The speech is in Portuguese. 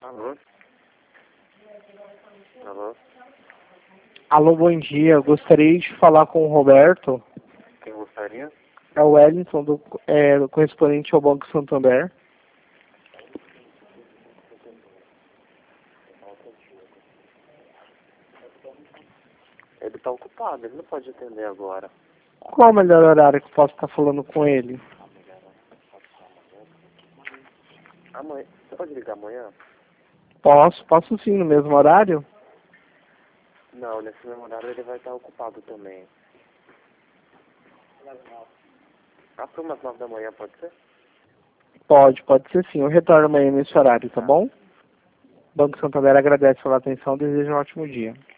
Alô? Alô? Alô, bom dia. Eu gostaria de falar com o Roberto. Quem gostaria? É o Wellington, do correspondente ao Banco Santander. Ele tá ocupado, ele não pode atender agora. Qual é o melhor horário que eu posso estar falando com ele? Amanhã. Você pode ligar amanhã? Posso sim, no mesmo horário? Não, nesse mesmo horário ele vai estar ocupado também. Para umas 9 da manhã, pode ser? Pode ser sim. Eu retorno amanhã nesse horário, tá bom? Banco Santander agradece pela atenção e deseja um ótimo dia.